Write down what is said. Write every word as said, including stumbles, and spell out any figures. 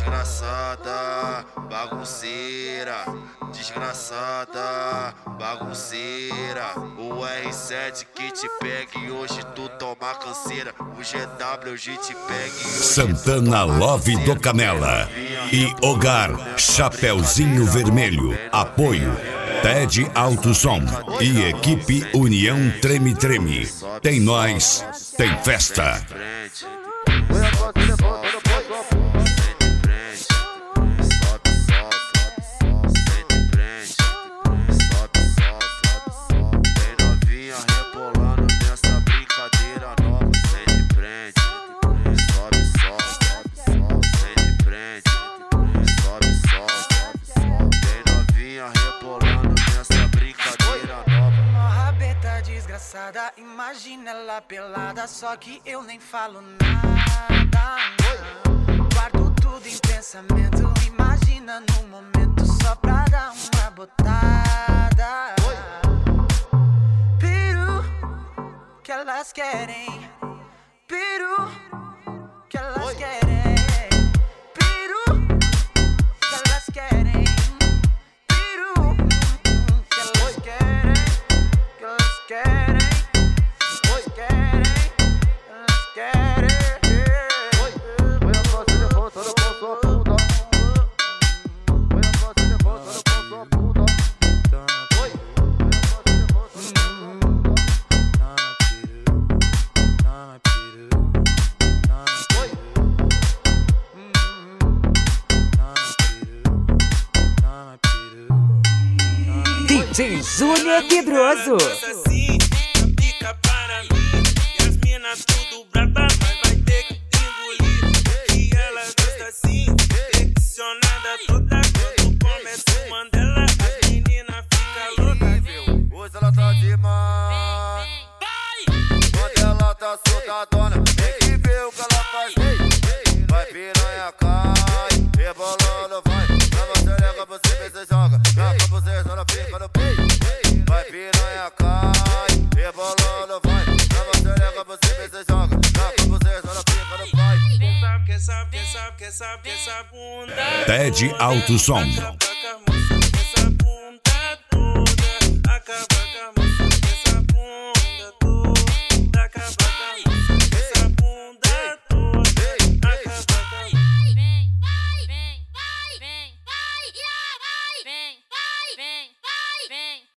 Desgraçada, bagunceira, desgraçada, bagunceira. O R sete que te pega e hoje tu toma canseira. O G W G te pega e hoje Santana Love do Canela e Hogar Chapeuzinho Vermelho. Apoio Ted Alto Som e equipe União Treme Treme. Tem nós, tem festa. Imagina ela pelada, só que eu nem falo nada. Guardo tudo em pensamento, imagina no momento só pra dar uma botada. Peru, que elas querem. Peru, que elas querem. Peru, que elas querem. Peru, que elas querem. Que elas querem. D J Júnior Pedroso. Assim, fica para mim. E as minas tudo braba, mas vai ter que engolir. E ela gosta assim, flexionada toda. Quando começa o Mandela, as meninas ficam loucas. Hoje ela tá demais. Quando ela tá soltadona, tem que ver o que ela faz. Vai piranha, cai, rebolando, vai. Na maçareca você vê, você joga. Na cabuzeira ela fica no peito. Vai piranha, cai, rebolando, vai. Na maçareca você vê, você joga. Na cabuzeira ela fica no pai. Quer saber, quer saber, quer saber, quer saber, bunda. Ted Alto Som.